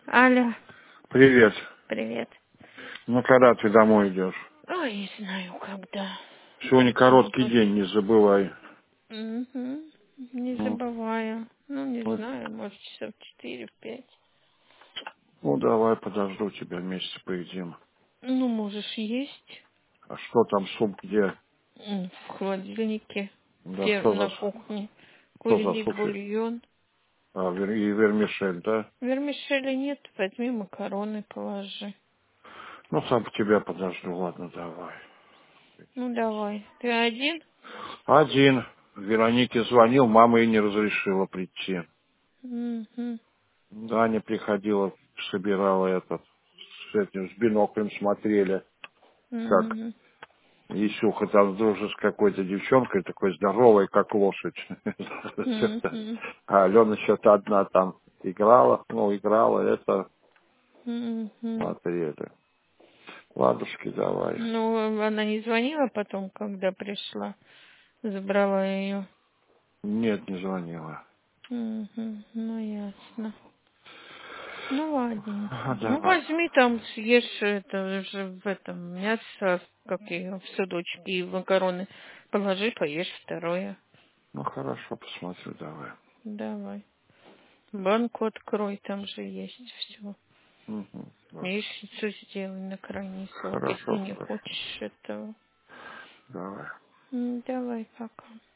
Алло, Привет. привет. Ну, когда ты домой идешь? Ой, не знаю, когда. Сегодня короткий Почему-то. день, не забывай. Не Ну, забываю. Ну, не ну, знаю, может, часов 4-5. ну, давай, подожду тебя, вместе поедим. Ну, можешь есть. А что там, суп где? В холодильнике. Да что На за, кухне. что за Куриный суп? бульон. А, и вермишель, да? Вермишели нет, возьми макароны, положи. Ну, сам по тебя подожду, ладно, давай. Ну, давай. Ты один? Один. Веронике звонил, мама ей не разрешила прийти. Угу. Даня приходила, собирала этот, с биноклем смотрели, как Угу. Исюха там дружит с какой-то девчонкой, такой здоровой, как лошадь. Угу. А Алена что-то одна там играла, это Угу. смотрели. Ладушки, давай. Ну, она не звонила потом, когда пришла. Забрала ее. Нет, не звонила. Ну, ясно. Ну, ладненько. А, Ну, давай. возьми там, съешь это же в этом мясо, как ее, в судочки и в макароны. Положи, поешь второе. Ну, хорошо, посмотрю, давай. Давай. Банку открой, там же есть все. Мгм, ладно. Яичницу сделай на крайний срок, если Хорошо, не хорошо. хочешь этого. Давай. Давай, пока.